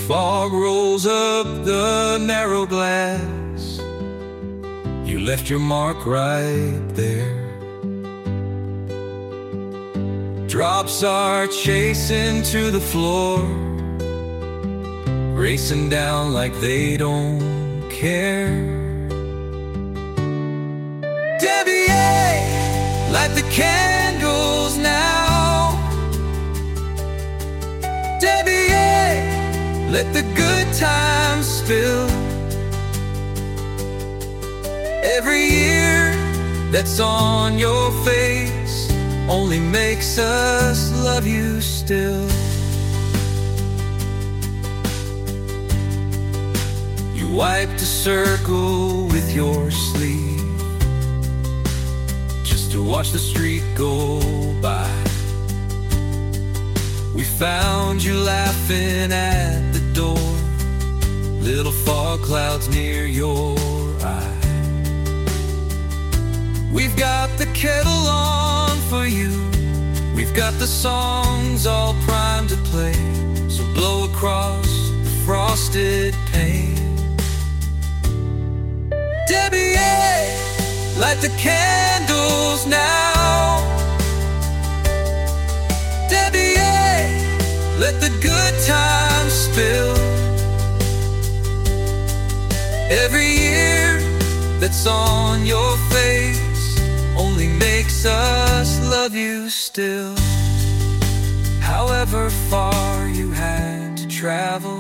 fog rolls up the narrow glass. You left your mark right there. Drops are chasing to the floor, racing down like they don't care. Debbie, light the candles now. Debbie, let the good times spill. Every year that's on your face only makes us love you still. You wiped a circle with your sleeve just to watch the street go by. We found you laughing at the door, little fog clouds near your eye. We've got the kettle on for you, we've got the songs all primed to play. So blow across the frosted pane. Debbie, light the candles now. Debbie, let the good times spill. Every year that's on your face only makes us love you still. However far you had to travel,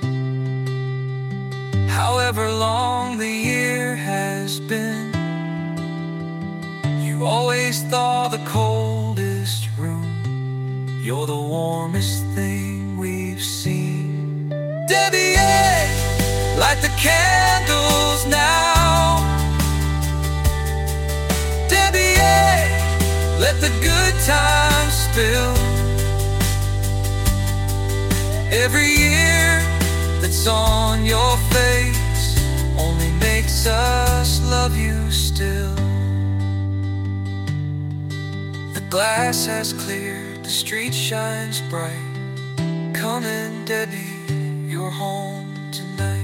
however long the year has been, you always thought the coldest room, you're the warmest thing we've seen. Debbie, light the candles now. Debbie, let the good times spill. Every year that's on your face only makes us love you still. The glass has cleared, the street shines bright. Come in, Debbie, you're home tonight.